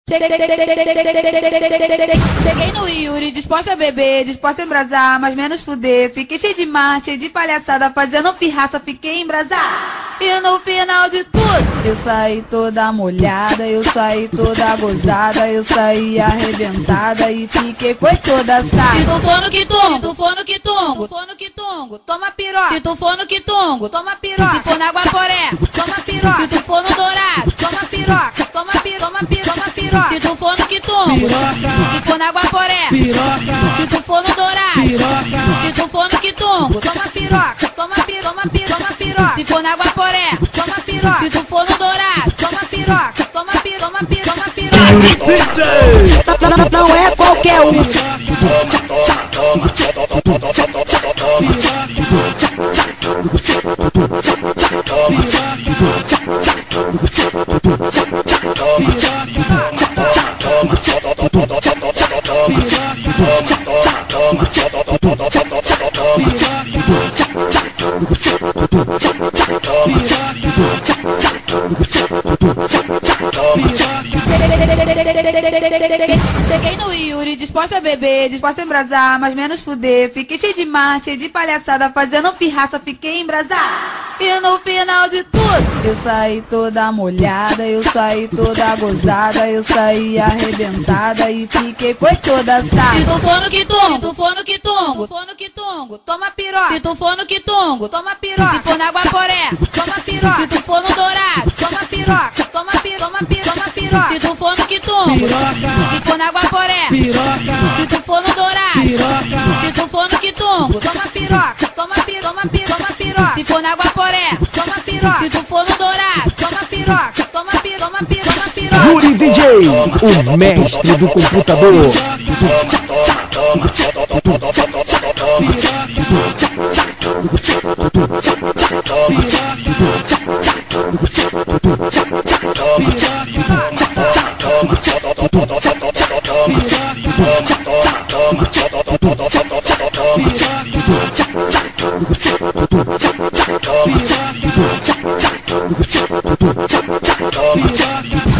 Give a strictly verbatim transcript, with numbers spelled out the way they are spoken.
Cheguei no Yuri, disposta a beber, disposta a embrasar, mas menos fuder. Fiquei cheio de mar, cheio de palhaçada, fazendo pirraça, fiquei embrasar. E no final de tudo, eu saí toda molhada, eu saí toda gozada, eu saí arrebentada e fiquei, foi toda assada. Se tu for no quitungo, se tu for no quitungo, se tu for no quitungo, Toma piroca. se tu for no quitungo, Toma piroca. se for na Guaporé, Toma piroca. se tu for no Dourado, Toma piroca. Toma piroca. Toma piroca. Toma piroca. se tu for no quitungo, Piroca, se for na Guaporé, piroca, se tu for no Dourado, piroca, se tu for no quitungo, Toma piroca. Toma piroca. Toma piroca. Toma piroca. se for na Guaporé, Toma piroca. se tu for no Dourado, Toma piroca. Toma piroca. Toma piroca. Toma piroca. Não, não é qualquer um. Cheguei no Yuri, disposta a beber, disposta a embrasar, mas menos fuder. Fiquei cheio de mar, cheio de palhaçada, fazendo pirraça, fiquei embrasar. E no final de tudo, eu saí toda molhada, eu saí toda gozada, eu saí arrebentada e fiquei, foi toda se assada. tu for no quitungo, se tu for no quitungo, se tu for no quitungo, Toma piroca. se tu for no quitungo, Toma se piroca. for na Guaporé, Toma se piroca. tu for no Dourado, Toma piroca. Toma piroca. Toma piroca. Toma piroca. se tu for no quitungo, piroca, se for na Guaporé, piroca, se tu for no Dourado, piroca, se tu for no quitungo, Toma piroca. Toma piroca. Toma piroca. Toma piroca. se for na Guaporé, Toma piroca. se tu for no Dourado, Toma piroca. Toma piroca. Toma piroca. Toma piroca. Yuri D J, o mestre do computador. piroca,